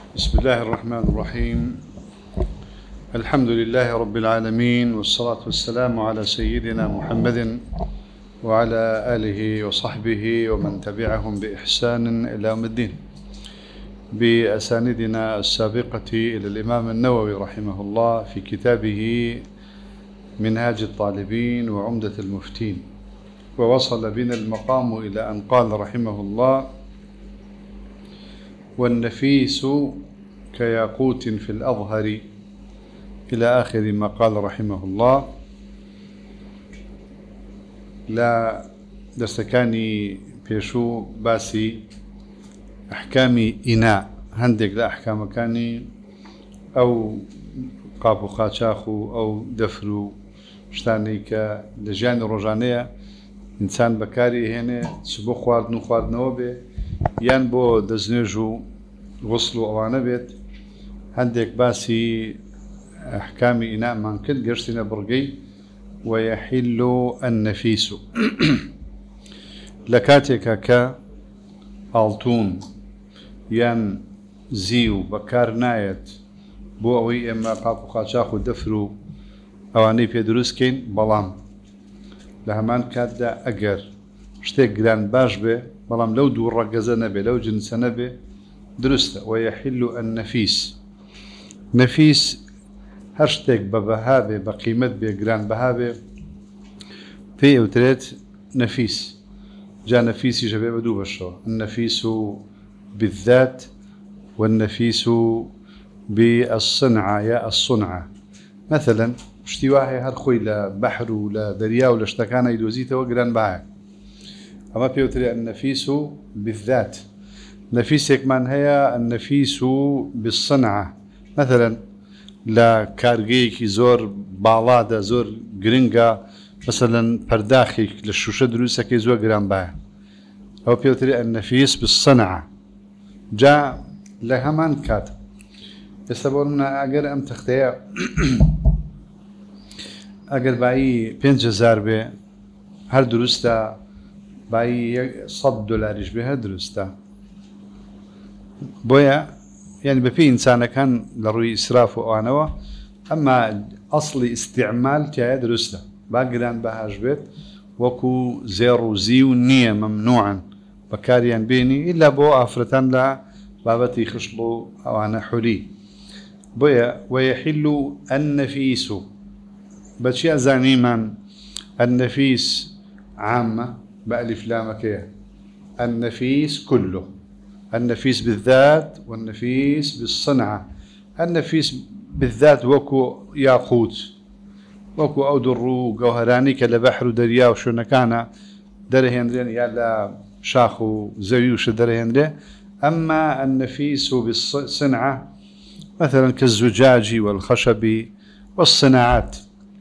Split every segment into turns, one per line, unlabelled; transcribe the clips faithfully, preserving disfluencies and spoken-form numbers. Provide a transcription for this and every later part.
بسم الله الرحمن الرحيم. الحمد لله رب العالمين، والصلاة والسلام على سيدنا محمد وعلى آله وصحبه ومن تبعهم بإحسان إلى يوم الدين، بأساندنا السابقة إلى الإمام النووي رحمه الله في كتابه منهاج الطالبين وعمدة المفتين. ووصل بنا المقام إلى أن قال رحمه الله: والنفيس كياقوت في الأظهر، إلى آخر ما قال رحمه الله. لا دستكاني بيشو باسي أحكامي إناء هندق لا أحكام كاني أو قابو خاتشاخو أو دفرو شتاني كلجان روجانية إنسان بكاري هنا سبو خواردنو خواردنو بي يان بو دزنجو غسلو أوانا بيت هندك باسي أحكام إناء من كل قرسنا برقي. ويحل النفيس لكاتك كا ألتون يان زيو بكار نايت بو أوي إما قابو خاتشاخو دفرو أواني بيدروسكين بلام لهمان كادا أجر شتيك جران باش به بلام لو دور رقزة نبي لو جنس نبي درسته. ويحل النفيس نفيس هشتك ببهابه بقيمة بجران بهابه في وتريت نفيس جاء نفيس يجب بدو بشو النفيس بالذات والنفيس بالصنعة يا الصنعة. مثلا شتي واحد هالخوي لبحر ولا دريا ولا اشتكانا يدوزيته وجران بهاك، أما بيوتري النفيس بالذات. نفيس كمان هي النفيس بالصنعة، مثلا لا كارجيك زور بالادا زور جرينجا مثلا برداخي للشوشة دروسة كي زور جران باه، أو بيوتري النفيس بالصنعة جاء لها من كات يستبوننا أجر أم تختيا أجر باي بينج زار به هر درسته باي صد دولارش به هر درسته بويا يعني بفي إنسان كان لروي إسراف وأنوا، أما أصلي استعمال تاع درسته باقران بهاج بيت وكو زيرو زيو نية ممنوعا بكاريان بيني إلا بو أفرتان لا بابتي خشلو أو أنا حلي بويا. ويحل النفيس بشيء زانيما النفيس عامة بألف لامكية، النفيس كله، النفيس بالذات والنفيس بالصنعة. النفيس بالذات وكو ياقوت وكو أو درو جوهراني كلا بحر دريا وشو كان درهندرين يلا شاخو زيوش درهندرين. أما النفيس بالصنعة مثلا كالزجاج والخشب والصناعات.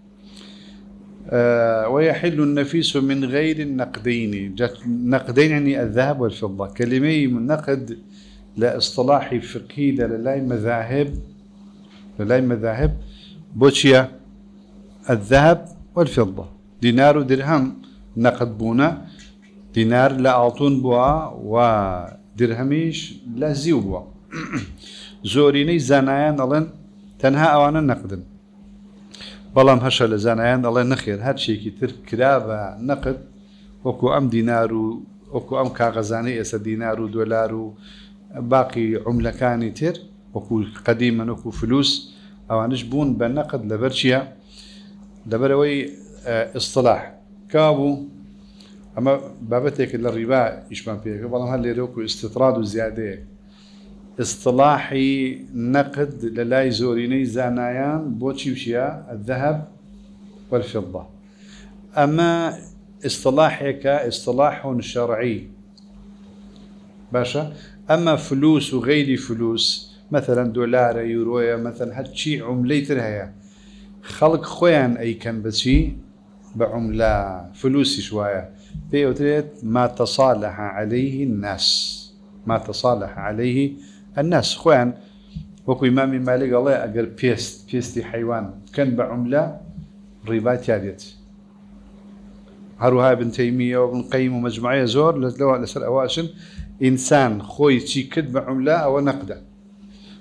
آه ويحل النفيس من غير النقدين. نقدين يعني الذهب والفضة، كلمة من نقد لا اصطلاحي فقهي للاي مذاهب للاي مذاهب بوشيا الذهب والفضة. دينار ودرهم نقد بونا، دينار لا أعطون بوا ودرهميش لا زيو بوا زوريني زانايان ألن تنها أوانا نقدن بلام هشا لزانايان الله نخير هادشي كي تر كرابة نقد وكو أم دينارو وكو أم كاغزاني إسا دينارو دولارو باقي عملكاني تر وكو قديما وكو فلوس أو نجبون بالنقد لبرشيا لبروي اصطلاح كابو. أما بابتك للربا يشبان فيك بلام هل يروكو استطراد وزيادة اصطلاحي نقد للاي زوريني زانايان بوشي وشيا الذهب والفضة. أما اصطلاحك اصطلاح شرعي باشا. أما فلوس وغير فلوس مثلا دولار يورويا مثلا هادشي عمليتر خلق خوان أي كان بشي بعملة فلوسي شوية بيوتريت ما تصالح عليه الناس ما تصالح عليه الناس خوان. وكو إمام مالك الله أقل بيست بيستي حيوان كان بعملة ربا تاديت. هروها ابن تيمية وابن قيم ومجموعية زور لسر أواشن إنسان خوي شي كد بعملة أو نقدة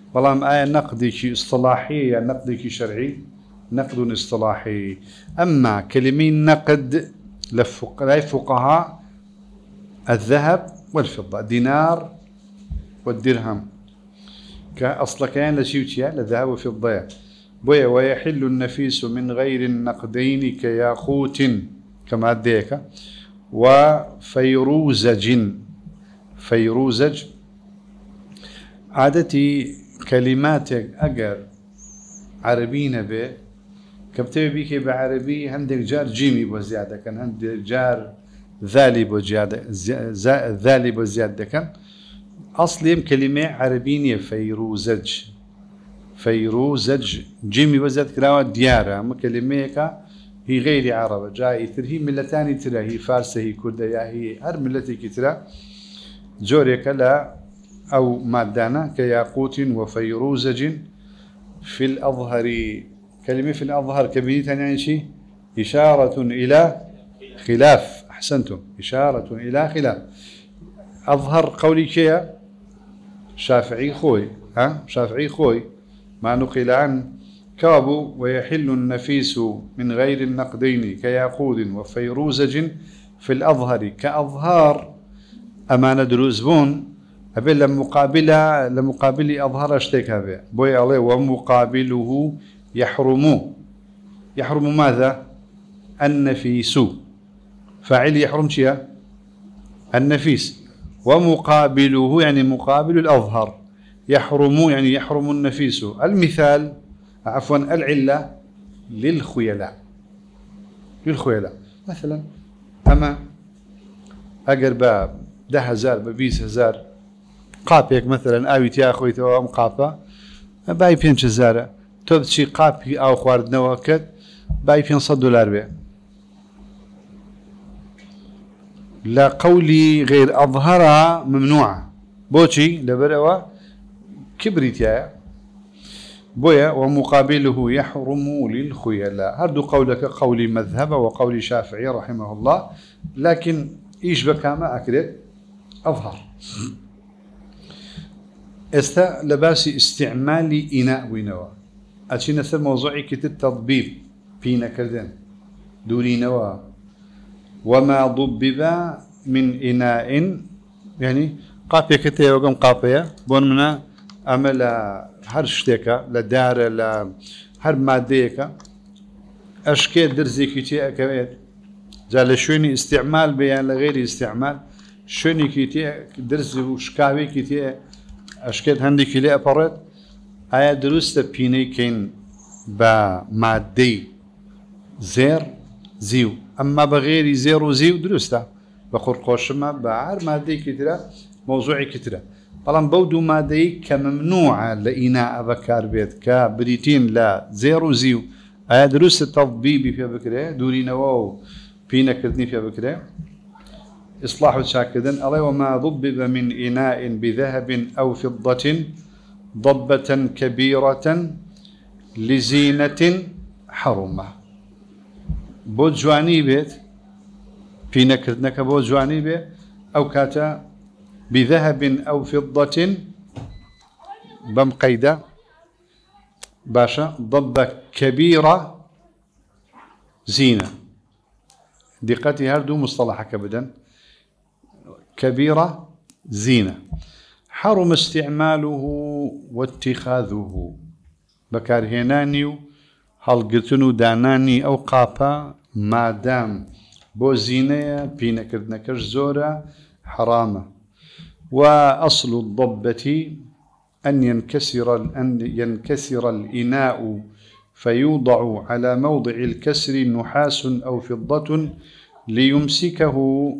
بلام آية نقدي كي اصطلاحي يعني نقدي كي شرعي نقد اصطلاحي. أما كلمين نقد لفقهاء الذهب والفضة دينار والدرهم كأصل كان لشيوتيا للذهب والفضة بويا ويحل النفيس من غير النقدين كياقوت كما ديك وفيروزج فيروزج عادتي كلماتك أجر عربينا به كبتبي بيك بعربي عندك جار جيمي بزيادة كان عندك جار ذالي بزيادة ذالي بزيادة كان أصلي كلمة عربية فيروزج فيروزج جيمي بزيادة كلاوة ديارة أما كلمة هي غير عربة جاي هي ملتاني ترى هي فارسة هي كردية هي هر ملتي كترة جوريك لا أو مادانا كياقوت وفيروزج في الأظهر كلمة في الأظهر كبيرة يعني شيء إشارة إلى خلاف أحسنتم إشارة إلى خلاف أظهر قولي كيا شافعي خوي ها شافعي خوي ما نقل عن كابو ويحل النفيس من غير النقدين كياقود وفيروزج في الأظهر كأظهار أمانة دروزبون أبي لمقابلة لمقابل أظهر اشتك هذا بوي عليه ومقابله يحرم يحرم ماذا؟ النفيس فاعل يحرم شيء النفيس ومقابله يعني مقابل الأظهر يحرم يعني يحرم النفيس. المثال عفوا العلة للخيلاء للخيلاء مثلا أما أقرب ده هزار ببيس هزار قابيك مثلا أوي تياخوي تو مقابة باي بينش هزارة تبتشي قابي أو خوارد نواكد باي بينصد دولار بيه لا قولي غير أظهرها ممنوعة بوشي لبروا كبريتيا بويا ومقابله يحرم للخيلاء هردو قولك قولي مذهب وقولي شافعي رحمه الله لكن إيش بكاما أكدت أظهر استا لباسي استعمال إناء وينوا أتشينا سر موضوعي كتت تضبيب فينا كردن دوري نوا وما ضبب من إناء يعني قابية كتير وقم قابية بون منا أمل هر شتيكا لدار ل هر ماديكا أشكي درزي كتير كويت جال شوني استعمال بيان لغير استعمال شوني كتير درزي وشكاوي كتير أشكال هندي كلي أبرد آية درست بيني كين بمادي زير زيو أما بغير زير وزيو درسته بخرقوش ما بعر مادي كتيرة موضوعي كتيرة طالما بودو مادي كممنوعة لإناء بكار بيت كبريتين لا زير وزيو آية درست تطبيبي في بكرة دوري نواو بينا كردني في بكرة إصلاح شاكدا الله وما ضبب من إناء بذهب أو فضة ضبة كبيرة لزينة حرمة بود جواني بيت في نكرتنك بود جواني بيت أو كاتا بذهب أو فضة بمقيدة باشا ضبة كبيرة زينة دقتي هردو مصطلحك أبدا كبيرة زينة حرم استعماله واتخاذه بكارهناني هلقتنو داناني أو قابا ما دام بو زينة بينا كردنكش زورة حرامة. وأصل الضبة أن ينكسر أن ينكسر الإناء فيوضع على موضع الكسر نحاس أو فضة ليمسكه.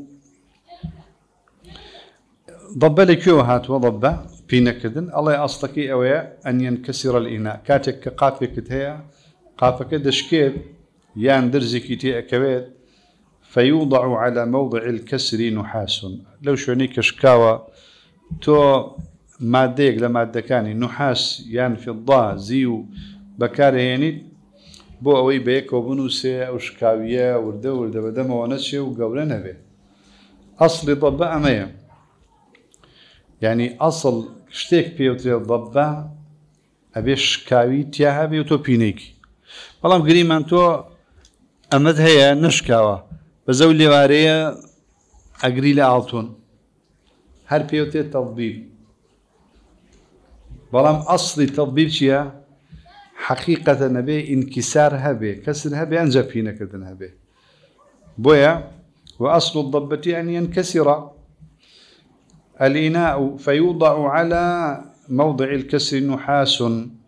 ضب لكيو هات وضب في نكدن الله أصلك أويا أن ينكسر الإناء كاتك قافك هي قافك دشكيب يان درزك تي أكويت فيوضع على موضع الكسر نحاس لو شوني كشكاوى تو ماديك لمادة كاني نحاس يان في الضاء زيو بكاره يعني بو أوي بيك وبنوسي أو شكاوية ورده ورده بدم ونسي وقولنا به أصل ضباء مية يعني أصل شتيك بيوتري الضباء أبيش كاوي تياها بيوتو بينيكي بلام قريمان تو أمد هي نشكاوة بزولي واريا أقري لألتون هر بيوتي تطبيب بلام أصلي تطبيب شيا حقيقة نبي انكسار هبه كسر هبه أنجا فينا كذن هبه بويا وأصل الضبة أن ينكسر الإناء فيوضع على موضع الكسر نحاس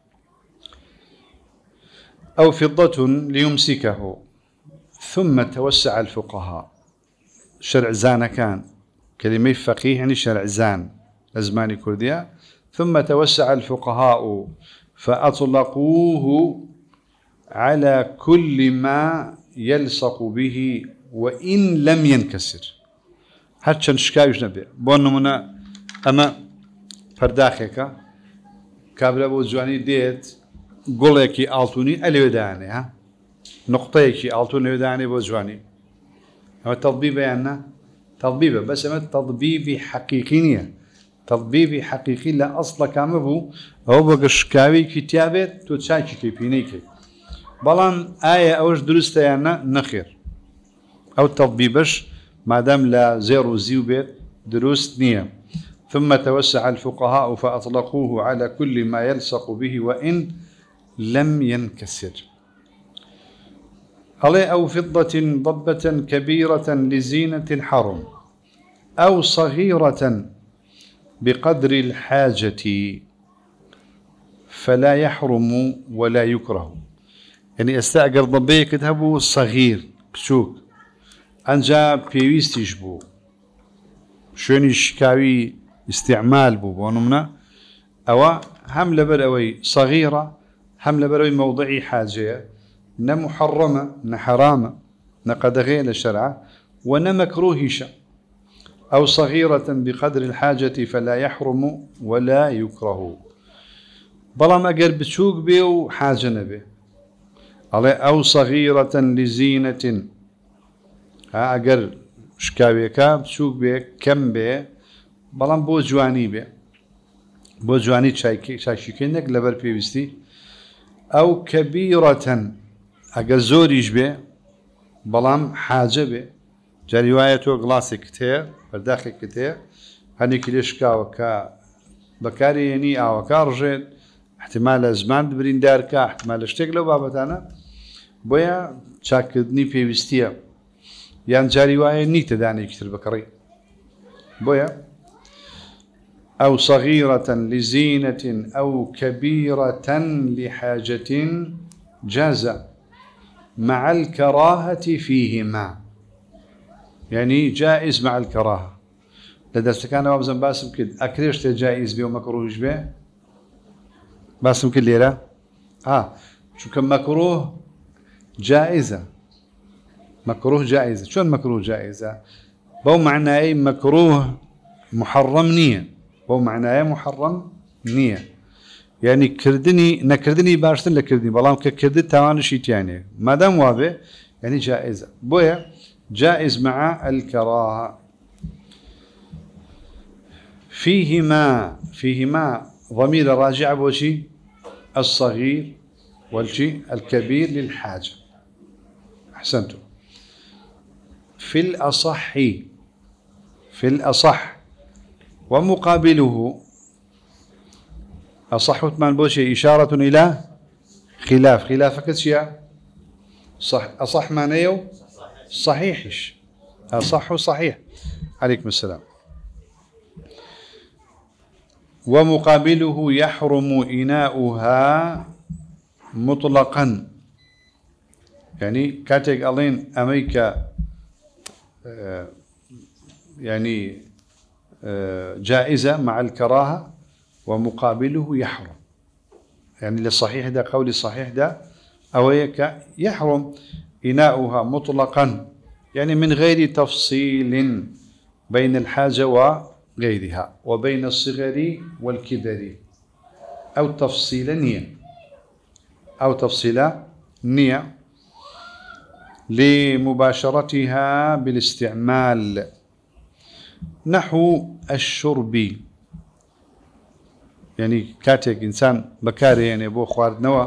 أو فضة ليمسكه ثم توسع الفقهاء شرع زان كان كلمة فقيه يعني شرع زان لزماني كردية ثم توسع الفقهاء فأطلقوه على كل ما يلصق به وإن لم ينكسر هاتشان شكاوش نبي بون منا أما فرداخيكا كابلا بوزواني ديت قوليكي آلتوني أليوداني ها نقطيكي آلتوني أليوداني بوزواني أما تطبيبه يعني تطبيبه بس أما تطبيبي حقيقينية تطبيبي حقيقي لا أصلا كامبو هو بقى شكاوي كتابة توتشاكي كيبينيكي بلان آية أوش درسته يعني نخير أو تطبيبش ما دام لا زيرو زيو بيت دروس نية ثم توسع الفقهاء فأطلقوه على كل ما يلصق به وإن لم ينكسر عليه أو فضة ضبة كبيرة لزينة حرم أو صغيرة بقدر الحاجة فلا يحرم ولا يكره يعني استأجر ضبية كتبه صغير بشوك أنجا بيويستيش بو شوني شكاوي استعمال بو بونمنا أو هم لبروي صغيرة هم لبروي موضعي حاجة نمحرمة نحرامة نقدغي للشرع ونمكروهش أو صغيرة بقدر الحاجة فلا يحرم ولا يكره بلا ما قرب بشوك بيو حاجة نبي أو صغيرة لزينة ها أجر شكاويكا بشوك بي كم بي بلان بو جواني بي بو جواني شاكيكينك لبر بيوستي أو كبيرة أجر زوريش بي بلان حاجة بي جا روايته غلاسي كتير برداخل كتير هني كليش كاوكا بكاري يعني أو كارجين احتمال زمان برين داركا احتمال اشتغلوا بابتانا بويا شاكدني بيوستيا يعني جاري رواية نيت داني كتير بكري بويا أو صغيرة لزينة أو كبيرة لحاجة جاز مع الكراهة فيهما يعني جائز مع الكراهة لدى استكان وابزن باسم كد أكريشت جائز بيه ومكروهش بيه باسم كد ليلة آه شو كان مكروه جائزة مكروه جائزة شون مكروه جائزة بو معناه اي مكروه محرم نية بو معناه محرم نية يعني كردني نكردني باشتن لكردني بلام ككردي توان شيء يعني ما دام وابه يعني جائزة بويا جائز مع الكراهة فيهما فيهما ضمير راجع بوشي الصغير والشيء الكبير للحاجة أحسنتم في الأصح في الأصح ومقابله أصح ثمان بوشي إشارة إلى خلاف خلاف كتشيا صح أصح ما نيو صحيحش أصح صحيح عليكم السلام ومقابله يحرم إناؤها مطلقا يعني كاتيك ألين أمريكا آه يعني آه جائزة مع الكراهة ومقابله يحرم يعني للصحيح ده قولي الصحيح ده أويك يحرم إناؤها مطلقا يعني من غير تفصيل بين الحاجة وغيرها وبين الصغر والكبر أو تفصيل نية أو تفصيل نية لمباشرتها بالاستعمال نحو الشرب يعني كاتك إنسان بكاري يعني أبو خوارد نوا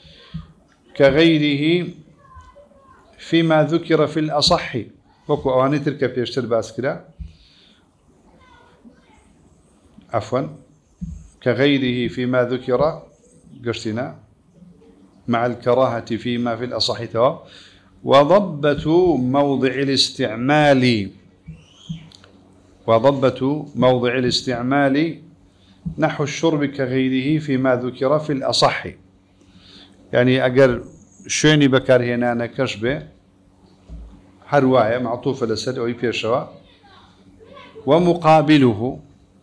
كغيره فيما ذكر في الأصح وكو أواني تركب يشتر باسكرا عفوا كغيره فيما ذكر قرتنا مع الكراهة فيما في الأصح توا وضبة موضع الاستعمال وضبة موضع الاستعمال نحو الشرب كغيره فيما ذكر في الأصح يعني أجر شوني بكار هنا نكشبه حرواية معطوفة لسد أو يبيشوا ومقابله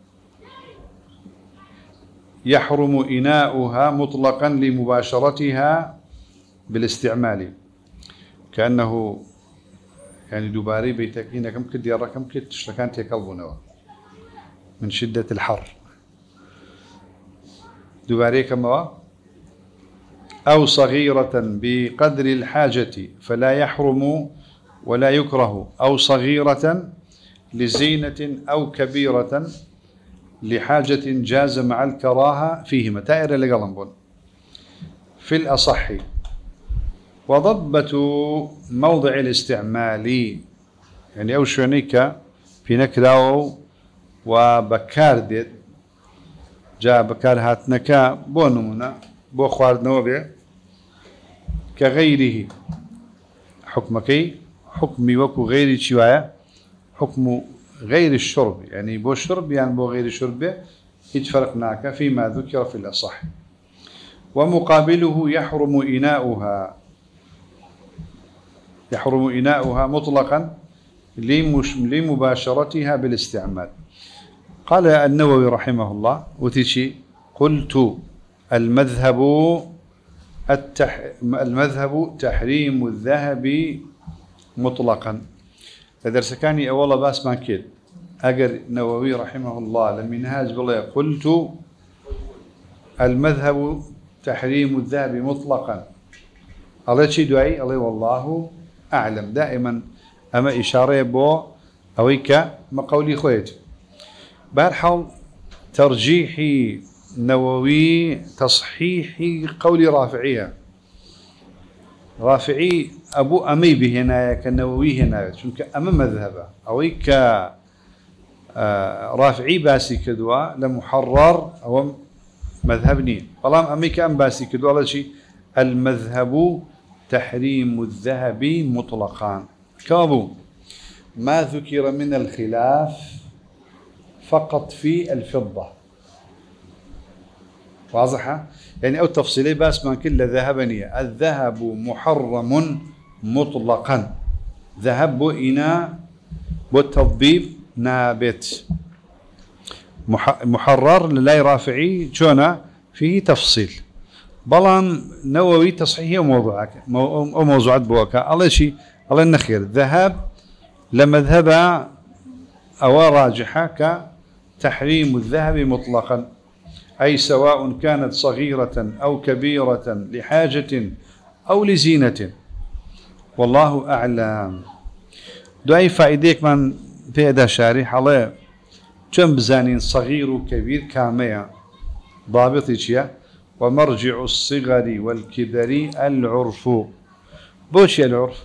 يحرم إناؤها مطلقا لمباشرتها بالاستعمال كأنه يعني دوباري بيتكينا كم كد يرى كم كد تشتكان تيكلبونه من شدة الحر دوباري كم أو صغيرة بقدر الحاجة فلا يحرم ولا يكره أو صغيرة لزينة أو كبيرة لحاجة جاز مع الكراهة فيهما تائر لقلنبون في الأصح وضبة موضع الاستعمال يعني أو شونيكا في نكراو وبكار ديت جاء بكار هاتنكا بونمنا بو خوارد نوبه كغيره حكمكي حكمي وكو غير شوايا حكم غير الشرب يعني بو الشرب يعني بو غير الشرب يتفرقناك فيما ذكر في الأصح ومقابله يحرم إناؤها يحرم إناؤها مطلقا لمباشرتها بالاستعمال قال النووي رحمه الله وتشي قلت المذهب التح... المذهب تحريم الذهب مطلقا فدرس كاني أولا باس ما كيد أجر نووي رحمه الله لمنهاج بالله قلت المذهب تحريم الذهب مطلقا الله شي دعي الله والله أعلم دائما أما إشارة بو أويك ما قولي خويت بارحال ترجيحي نووي تصحيحي قولي رافعية رافعي أبو أمي بهنا كالنووي هنا شنك أما مذهبه أويك رافعي باسي كدوا لمحرر أو مذهبني فلام أمي كأم باسي كدوا على شيء المذهب تحريم الذهب مطلقا كابو ما ذكر من الخلاف فقط في الفضة واضحة يعني أو تفصيلي بس ما كل ذهبني الذهب محرم مطلقا ذهب إناء بالتضبيب نابت محرر لا رافعي شونا فيه تفصيل بلان نووي تصحيحي وموضوعك أو موضوعات بوكا الله شيء الله النخير ذهب لمذهب أو راجحة كتحريم الذهب مطلقا أي سواء كانت صغيرة أو كبيرة لحاجة أو لزينة والله أعلم دعي فائديك من في هذا شارح الله كم بزانين صغير وكبير كامية ضابطي شيء ومرجع الصغر والكبر العرف بوش العرف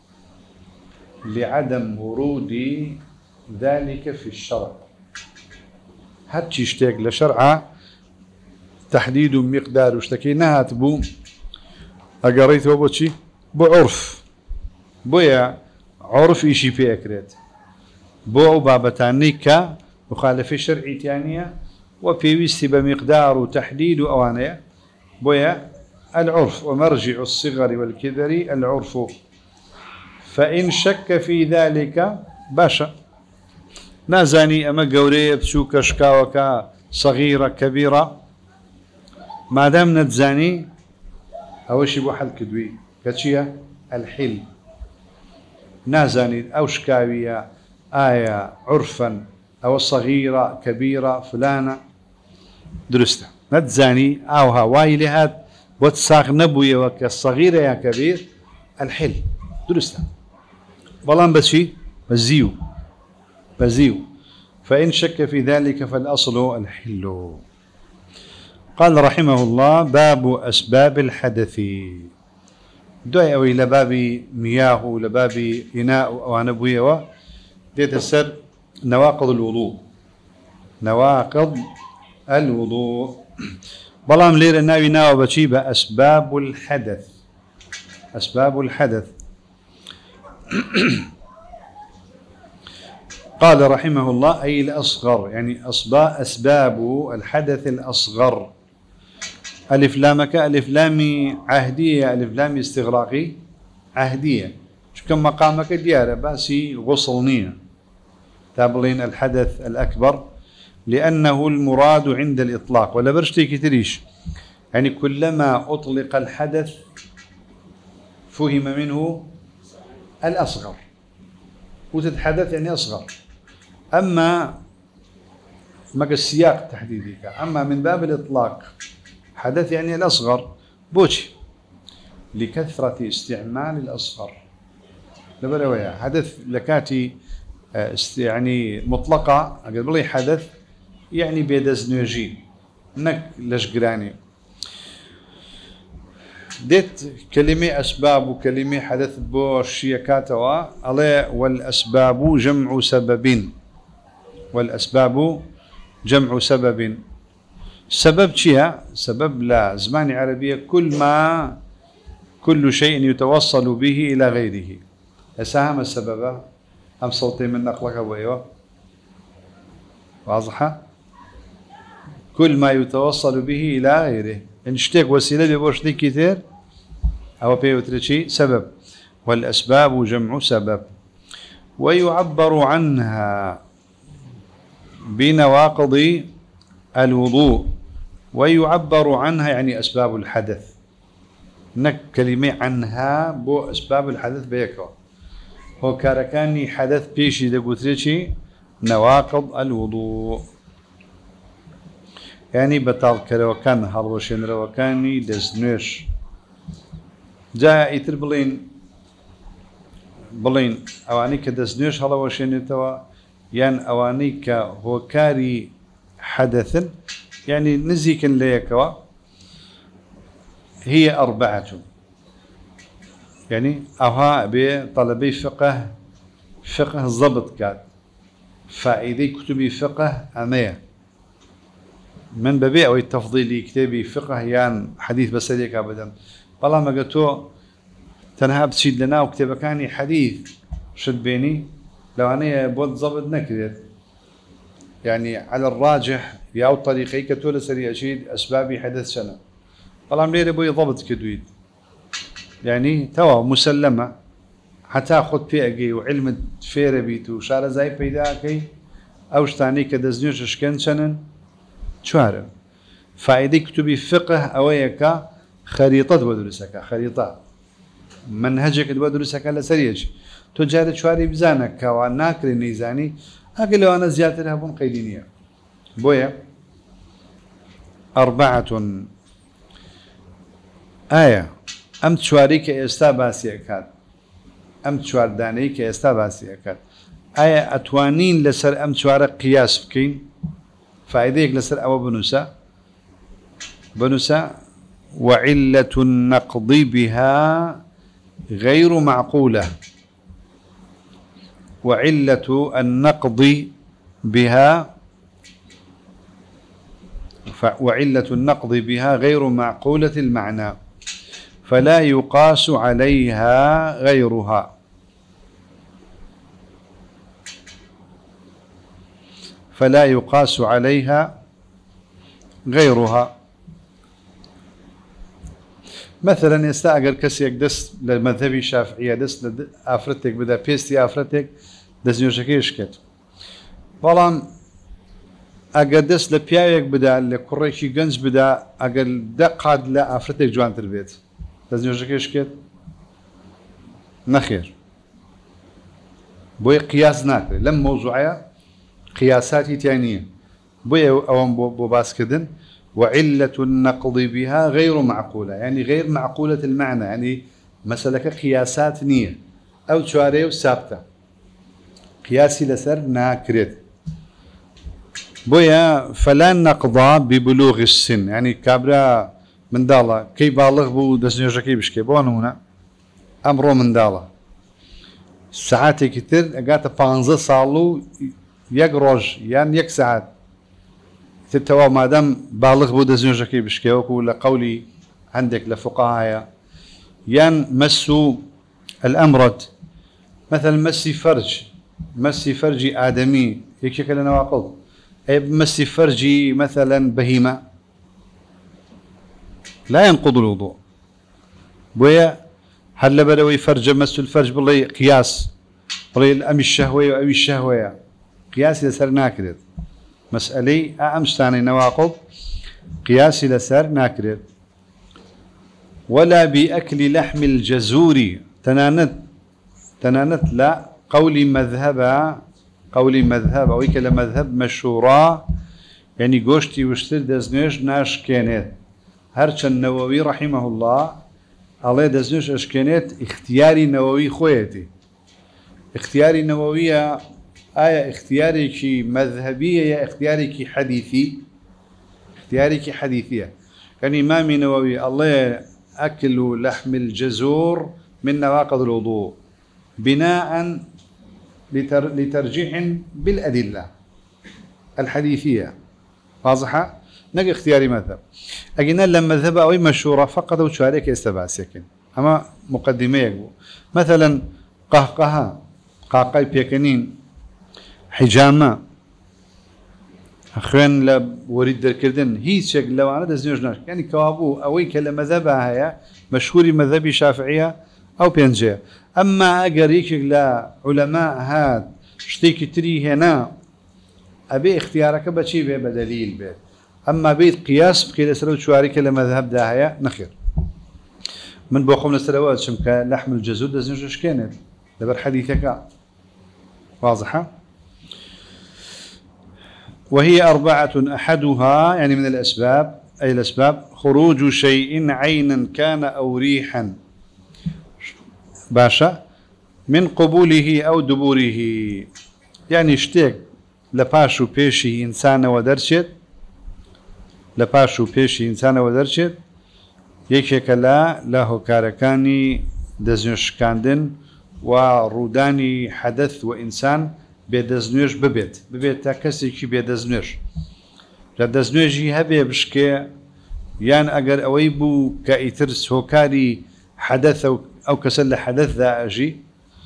لعدم ورود ذلك في الشرع هاتشي اشتاق لشرع تحديد مقدار واشتكي نهات بو أقريته بوشي بعرف بويا عرف إشي في أكريت بو بابتاني كا مخالفة شرعي تانية وبيوستي بمقدار وتحديد أوانية بويا العرف ومرجع الصغر والكبر العرف فإن شك في ذلك باشا نازاني أما قوري بسوك شكاوكا صغيرة كبيرة ما دام نتزاني أول شيء بو حل كدوي كتشيا الحل نازاني أو شكاوية آية عرفا أو صغيرة كبيرة فلانة درسته نتزاني أو هواي لهات وتساق نبوية وكالصغيرة يا كبير الحل درسته بلان بشي بزيو بزيو فإن شك في ذلك فالأصل الحل قال رحمه الله: باب أسباب الحدث. دعي أو إلى باب مياه لباب إناء أو نبوية ديت السر نواقض الوضوء. نواقض الوضوء بلام لير الناوي ناو بشيبة أسباب الحدث. أسباب الحدث. قال رحمه الله: أي الأصغر، يعني أسباب الحدث الأصغر. ألف لامك ألف لامي عهدية ألف لامي استغراقي عهدية، كم مقامك ديارة باسي غصلنية تابلين الحدث الأكبر، لأنه المراد عند الإطلاق. ولا برشتي كتريش، يعني كلما أطلق الحدث فهم منه الأصغر، وتتحدث يعني أصغر. أما ما السياق تحديدي، أما من باب الإطلاق حدث يعني الأصغر بوشي لكثرة استعمال الأصغر. لبرويا حدث لكاتي يعني مطلقة أقول لي حدث يعني بيدزنوجي نك لشقراني ديت كلمة أسباب وكلمة حدث بوشيكاتوا عليه. والأسباب جمع سبب. والأسباب جمع سبب. سبب شيء سبب لا زمان عربية كل ما كل شيء يتوصل به إلى غيره. أساهم السبب أم صوتي من نقلك ويوه واضحة. كل ما يتوصل به إلى غيره انشتك وسيلة ببوش دي كتير أو بيوتريشي سبب. والأسباب جمع سبب. ويعبر عنها بنواقض الوضوء. ويعبر عنها يعني أسباب الحدث. نك كلمة عنها بو أسباب الحدث بيكو هو كاركاني حدث بيشي دقوتريشي نواقض الوضوء، يعني بطال كروكان هالوشين روكاني دزنوش. جاء يتر بلين بلين أوانيك دزنوش هالوشين توا يعني أوانيك هو كاري حدث يعني نزيك ليكوا هي أربعة، يعني أها بطلبي فقه فقه ضبط كات فائدة كتبي فقه أمية من ببيع أو التفضيلي كتابي فقه يعني حديث بسريك أبدا. والله ما قلتوا تنهاب تشيد لنا وكتابة كاني حديث شد بيني لو أنا بود ضبط نكرت يعني على الراجح يا أو طريقي كتولة سريع أشيد أسبابي حدث سنة. والله ملير أبوي ضبط كدويد يعني توا مسلمة حتاخد بيئة وعلم فير بيتو شارة زي بيداكي أوش تاني كدزنيوش اشكن سنن شوارع. فائدة كتبي فقه أويكا خريطة بدرسك خريطة منهجك بدرسك لسريج تجارة شواري بزانك وناكر النيزاني أقل لو أنا زيادة لها بون قيدينية بويا. أربعة آية أم تشواري كإستا باسي أكاد أم تشوار داني كإستا باسي أكاد آية أتوانين لسر أم تشوار قياس بكين فائديك لسر أو بنوسا بنوسا. وعلة النقض بها غير معقولة. وعلة النقض بها وعلة النقض بها غير معقولة المعنى فلا يقاس عليها غيرها. فلا يقاس عليها غيرها. مثلا يستأجر كسيك دس للمذهبي الشافعية دس أفرتك بدا بيستي أفرتك دس نيوشكيش كت والله أجر دس لبيايك بدا لكوريشي جنس بدا أجر دقاد لا أفرتك جوان البيت دس نيوشكيش كت نخير بوي قياس ناكر لم موضوعية قياساتي تانية بوي أوان بو باس كدن. وعلة النقض بها غير معقولة يعني غير معقولة المعنى يعني مسألة قياسات نية أو تشاريو ثابتة قياسي لسر ناكرت بويا فلا نقضى ببلوغ السن يعني كابرا من دالا كي بالغ بو دزنيوجكي بشكي بو نمونه امرو من دالا ساعات كتير اقاتا بانزا صالو يك روج يعني يك ساعات تتوا ما دام بالغ بو دزنيوجكي بشكي ولا قولي عندك لفقهاء يان مسوا الامرد مثلا مسي فرج مسي فرجي ادمي هيك شكل نواقض اي مسي فرجي مثلا بهيمه لا ينقض الوضوء بويا هل بدوي فرج مس الفرج بالله قياس بالله ام الشهوه او الشهوه قياس لسر ناكرد مسألي امش ثاني نواقض قياس لسر ناكرد ولا باكل لحم الجزور تنانت تنانت لا قولي مذهبا قولي مذهب او كلا مذهب مشهورا يعني قوشتي وشتر دزنيش ناش كانت هرچ النووي رحمه الله الله دزنيش اشكانت اختياري نووي خويتي اختياري نووية آية اختياري كي مذهبية يا اختياري كي حديثي اختياري كي حديثية يعني إمام نووي الله أكل لحم الجزور من نواقض الوضوء بناء لتر لترجيح بالأدلة الحديثية واضحة نجي اختياري مذهب أجينا لما مذهب أو مشهورة فقط وشارك يستبع سكن أما مقدمة يقول مثلا قهقها قاقاي بيكنين حجامة أخوان لا وريد دركردن هي شكل لو أنا دزنيوجناش يعني كوابو أوي كلمة مذهبها هي مشهوري مذهبي شافعية أو بينجية أما أجر يشك لا علماء هاد شتيك تري هنا أبي اختيارك بشي به بدليل به أما بيت قياس بكي سلو شواري كلمة مذهب ده هي نخير من بوخم السلوات شمك لحم الجزور دزنيوجش كانت دبر حديثك واضحة وهي أربعة أحدها يعني من الأسباب أي الأسباب خروج شيء عينا كان أو ريحا باشا من قبوله أو دبوره يعني اشتيك لباشو بيشي إنسان ودرشت لباشو بيشي إنسان ودرشت يكيك لا له كاركاني دزنيوش كاندن وروداني حدث وإنسان بيدزنيوش ببيت ببيت تاكسي كي بيدزنيوش لدزنيوشي هبي بشكي يان أجر أويبو كايترس هوكاري حدث أو, أو كسل حدث ذا أجي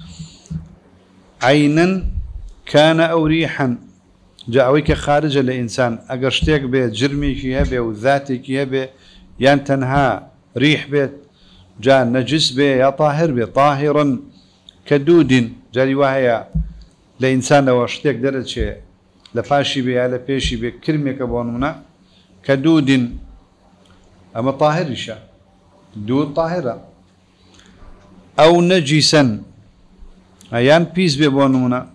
عينا كان أو ريحا جاءويك خارج الإنسان أجر شتيك بيت جرمي كي هبي وذاتي كي هبي يان تنها ريح بيت جاء نجس بي يا طاهر بي طاهرا كدود جاري وهي لإنسان واشتيك درجة لفاشي بي على بيشي بي كلمة كبونمنا كدود أما طاهر إشا دود طاهرة أو نجسا أيان بيس بي بونمنا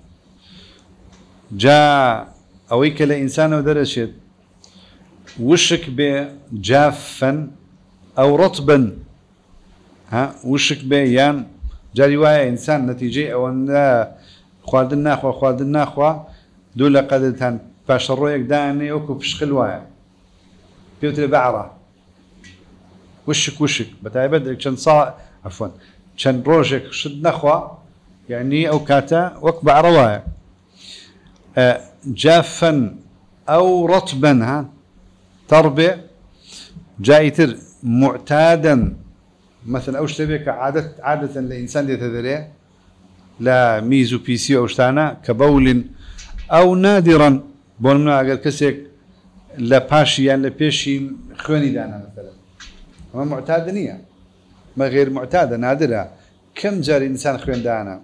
جاء أويك لإنسان ودرجة وشك بي جافا أو رطبا ها وشك بي يان جاري وايا إنسان نتيجة أو أن خواردن ناخوا خواردن ناخوا دولا قدرتان باش الرويك داني اوكو بشخل وايا بيوتري بعرة وشك وشك بتاعي بدك كان صا عفوا كان روجك شد نخوا يعني أو كاتا وك بعرة وايا أه جافا أو رطبا ها تربع جايتر معتادا مثلا أوش تبيك عادة عادة الإنسان يتذريه لا ميزو بيسي أو شتانا كبول أو نادرا بولمنا أقل كسيك لا باشي يعني لا بيشي خواني دانا مثلا ما معتادة نية ما غير معتادة نادرة كم جار إنسان خوان دانا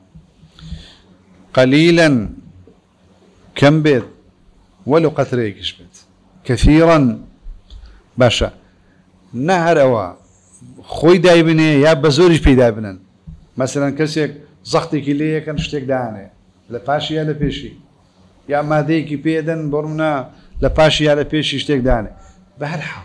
قليلا كم بيت ولو قطريك شبت كثيرا باشا نهر أوا خوي دايبني يا بزورج بي دايبنن مثلا كسيك زختي كليه كان شتيك دانه لباشي يا لبيشي يا ما ديكي بيدن برمنا لباشي يا لبيشي شتيك دانه بهالحال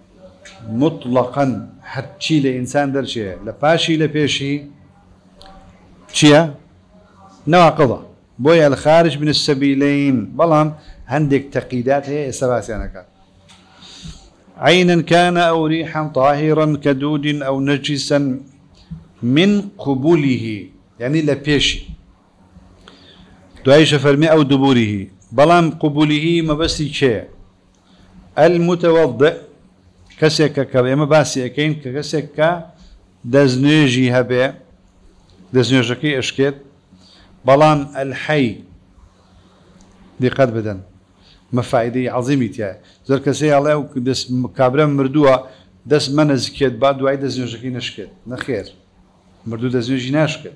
مطلقا حتى لإنسان درشي لباشي لبيشي شيا نواقضة بويا الخارج من السبيلين بلام عندك تقييدات هي سباسيانك. عينا كان أو ريحا طاهرا كدود أو نجسا من قبوله يعني لبيشي دعيش فرمي أو دبوره بلام قبوله ما بس شيء المتوضئ كسك كما باسي أكين كسك دزنيجي هبه دزنيجكي أشكت بلام الحي دي قد بدن ما فائدة عظيمة تيا زر كسي الله ودس كابرا مردوها دس من زكيت بعد وعيد دزنيجكي نشكت نخير مردو دزنيجي نشكت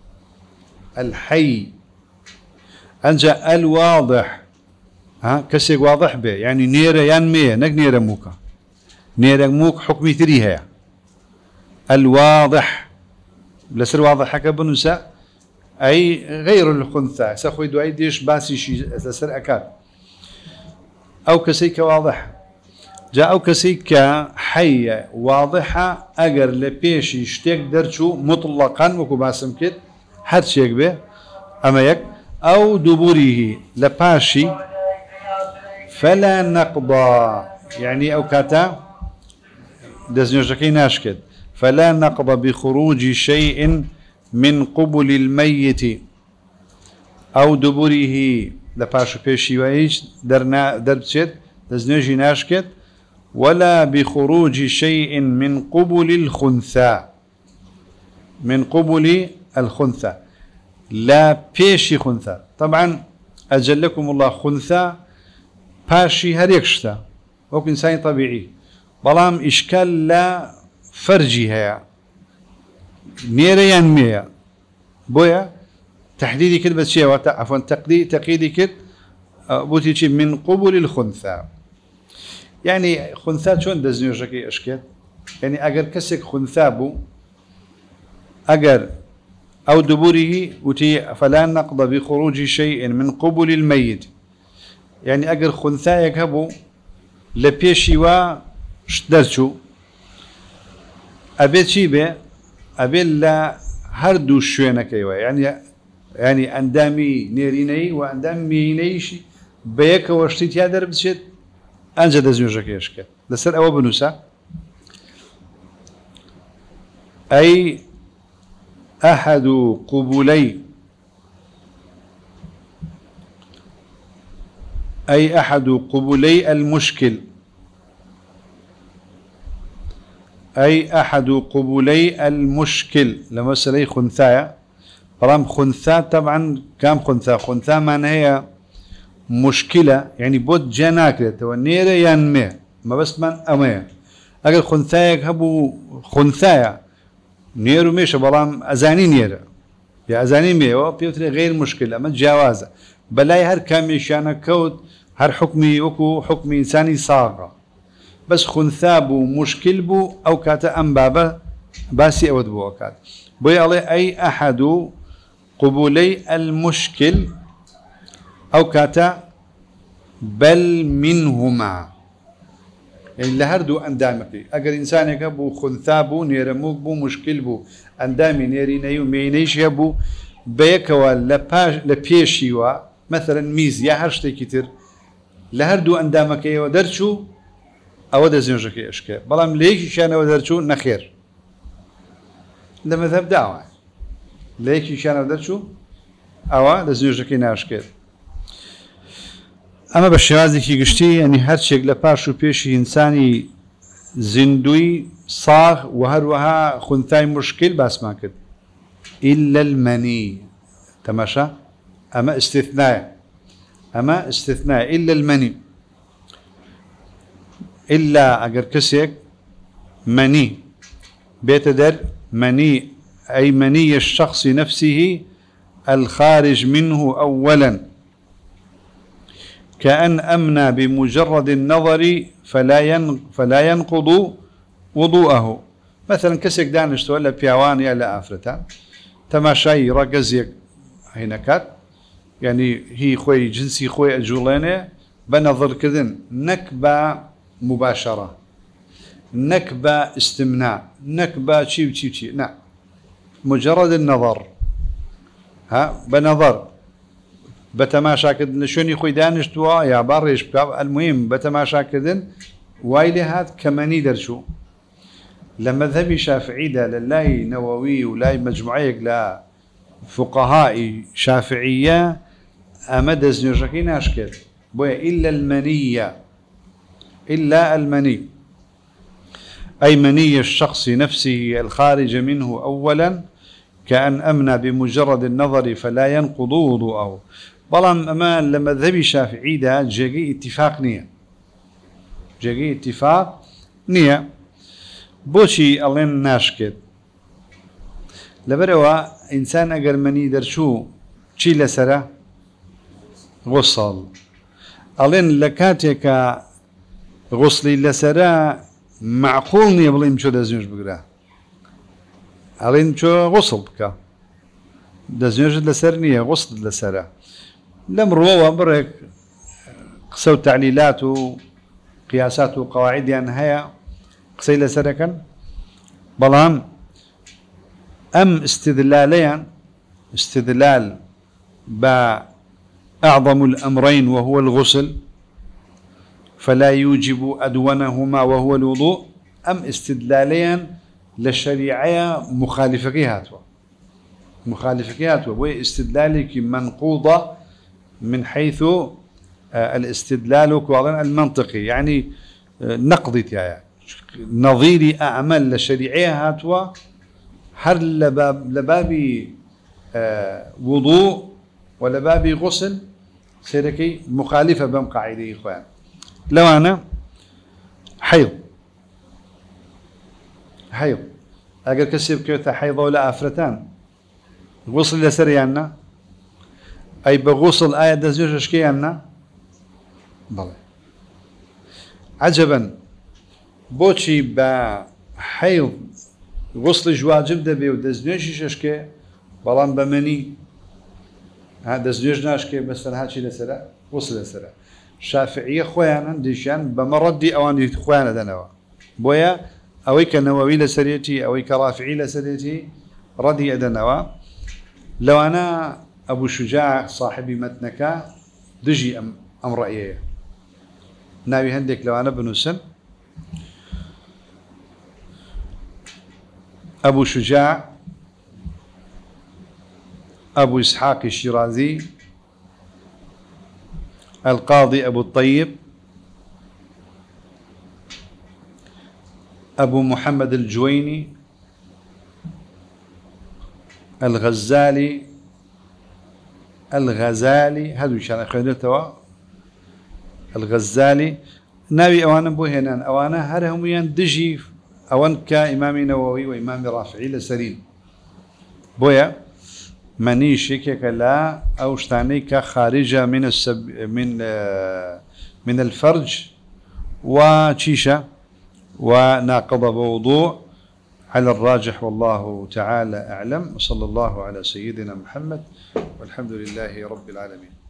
الحي أنجا الواضح ها كسي واضح به يعني نيرة ينمية نك نيرة موكا نيرة موك حكمي تريها الواضح لسر واضح حكا بنساء أي غير الخنثى سأخوي دعي ديش باسي شي لسر أكاد أو كسيك واضح جاء أو كسيك حية واضحة أجر لبيش يشتك درشو مطلقا وكو باسم كت حد شيك به أما يك أو دبوره لباشي فلا نقضى يعني أو كاتا دزنجكي ناشكد فلا نقضى بخروج شيء من قبل الميت أو دبوره لباشو بيشي وإيش درنا دربشت دزنجي ناشكد ولا بخروج شيء من قبل الخنثى من قبل الخنثى لا بيشي خنثى طبعا أجلكم الله خنثى باشي هريكشتا وكو إنسان طبيعي بلام إشكال لا فرجي هيا نيريان ميا بويا تحديدي كده بس شيء عفوا تقييدي كده بوتي من قبل الخنثى يعني خنثى شون دزنيوجكي أشكال يعني أجر كسك خنثى بو أجر أو دبوره وتي فلا نقضى بخروج شيء من قبل الميت يعني أجر خنثى يكهبو لبيشي وا شدرشو أبيت شي به أبي لا هردو شوينك يعني يعني أندامي نيريني وأندامي نيشي بيك وشتيت يا درب شت أنجد زوجك يشكل لسر أو بنوسا أي أحد قبولي أي أحد قبولي المشكل أي أحد قبولي المشكل لما سلي خنثايا برام خنثا طبعا كام خنثا خنثا معناها هي مشكلة يعني بود جناكلة ونيرة ينمي ما بس من أمي أجل خنثايا هبو خنثايا نيرو ميشا برام أزاني نيرة يا أزاني ميو بيوتري غير مشكلة ما جوازة بلاي هر كامي شانا كود هر حكمي وكو حكمي إنساني صاغة بس خنثابو مشكل بو أو كاتا أم بابا باسي أود بو أكاد بوي علي أي أحد قبولي المشكل أو كاتا بل منهما يعني لهردو أندامكي أجر إنسانك بو خنثابو نيرموك بو مشكل بو أندامي نيري نيو مينيش يبو بيكوا لبيشيوا مثلا ميز يا هرشتي كتير لهردو أندامكي ودرشو أو دزنجكي أشكال بلام ليش شان ودرشو نخير لما ذهب دعوة ليش شان ودرشو أو دزنجكي ناشكال أما بالشوازي كي قشتي يعني هر شيء لباشو بيشي إنساني زندوي صاغ وهروها خنثاي مشكل بس ما كده إلا المني تماشى أما استثناء أما استثناء إلا المني إلا أجر كسيك مني بيتدر مني أي مني الشخص نفسه الخارج منه أولا كأن أمنى بمجرد النظر فلا ين فلا ينقض وضوءه مثلا كسيك دانش ولا بيوان يا أفرتا تماشي ركزيك هناك يعني هي خوي جنسي خوي أجولانه بنظر كذن نكبة مباشرة نكبة استمناء نكبة شي شي شي نعم مجرد النظر ها بنظر بتماشا كردن شوني خوي دانشتوا يا باريش بكا المهم بتماشا كردن وايلي هات كماني درشو لما ذهبي شافعي دا للاي نووي ولاي مجموعيك لا فقهاء شافعية أمد زنجكي ناشكر بويا إلا المنية إلا المني أي مني الشخص نفسه الخارج منه أولا كأن أمنى بمجرد النظر فلا ينقض وضوءه بلام أمان لما ذهبي شافعي دا جاقي اتفاق نية جاقي اتفاق نية بوشي ألين ناشكت لبروا إنسان أجر مني درشو شي لسرة غسل ألين لكاتك غسلي لسرة معقول نية بلين شو دزنيش بقرا ألين شو غسل بك دزنيش لسر نية غسل لسرة لم روا برك قسو تعليلات وقياسات وقواعد يعني هيا قسي لسركن بلام أم استدلاليا استدلال بأعظم الأمرين وهو الغسل فلا يوجب أدونهما وهو الوضوء أم استدلاليا للشريعة مخالفكيهاتوا مخالفكيهاتوا وهي استدلالك منقوضة من حيث الاستدلال المنطقي يعني نقضي يعني نظير أعمال للشريعة هاتوا هل لباب لبابي آه وضوء ولا بابي غسل سيركي مخالفة بم قاعدة إخوان لو أنا حيض حيض أقل كسب كيوتا حيض ولا أفرتان غسل لسريانا أي بغسل آية دزيوش أشكيانا بلى عجبا بوشي بحيض غسل واجب دبي ودزنيش ششكي بلان بمني هذا دزنيش ناشكي بس هذا شيء لسلا غسل لسلا شافعية خويانا ديشان بمردي اوان خويانا دنوا بويا اويك نووي لسريتي اويك رافعي لسريتي ردي دنوا لو انا ابو شجاع صاحبي متنكا دجي ام ام رايي ناوي هندك لو انا بنوسن أبو شجاع أبو إسحاق الشيرازي القاضي أبو الطيب أبو محمد الجويني الغزالي الغزالي هذا شان خيرتوا الغزالي ناوي أوانا بو هنا أوانا هرهم يندجي أوان كإمام نووي وإمام رافعي لسرين بويا مني شكك لا أو شتاني كخارجة من السب من من الفرج وشيشة وناقض بوضوء على الراجح والله تعالى أعلم وصلى الله على سيدنا محمد والحمد لله رب العالمين.